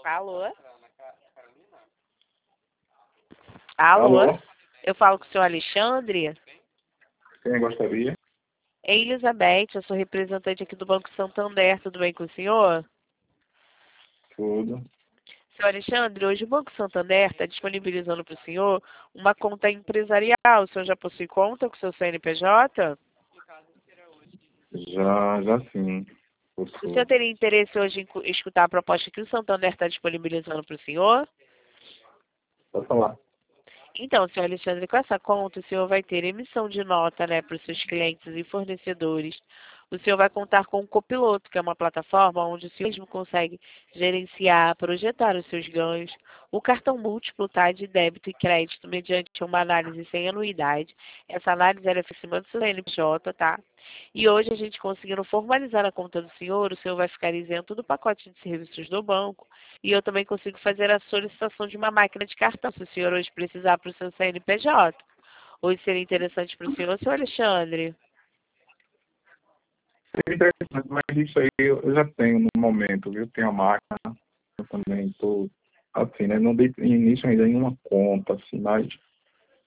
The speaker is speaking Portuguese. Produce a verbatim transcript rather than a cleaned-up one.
Alô? Alô? Alô? Eu falo com o senhor Alexandre? Quem gostaria? É Elizabeth, eu sou representante aqui do Banco Santander, tudo bem com o senhor? Tudo. Senhor Alexandre, hoje o Banco Santander está disponibilizando para o senhor uma conta empresarial. O senhor já possui conta com o seu C N P J? Já, já sim. O Possuo. senhor teria interesse hoje em cu- escutar a proposta que o Santander está disponibilizando para o senhor? Pode falar. Então, senhor Alexandre, com essa conta, o senhor vai ter emissão de nota, né, para os seus clientes e fornecedores. O senhor vai contar com o Copiloto, que é uma plataforma onde o senhor mesmo consegue gerenciar, projetar os seus ganhos. O cartão múltiplo, tá, de débito e crédito, mediante uma análise sem anuidade. Essa análise ela é em cima do seu C N P J, tá? E hoje a gente conseguindo formalizar a conta do senhor, o senhor vai ficar isento do pacote de serviços do banco. E eu também consigo fazer a solicitação de uma máquina de cartão, se o senhor hoje precisar para o seu C N P J. Hoje seria interessante para o senhor, senhor Alexandre. Seria interessante, mas isso aí eu eu já tenho no momento, viu? Tenho a máquina, eu também estou, assim, né? Não dei início ainda em uma conta, assim, mas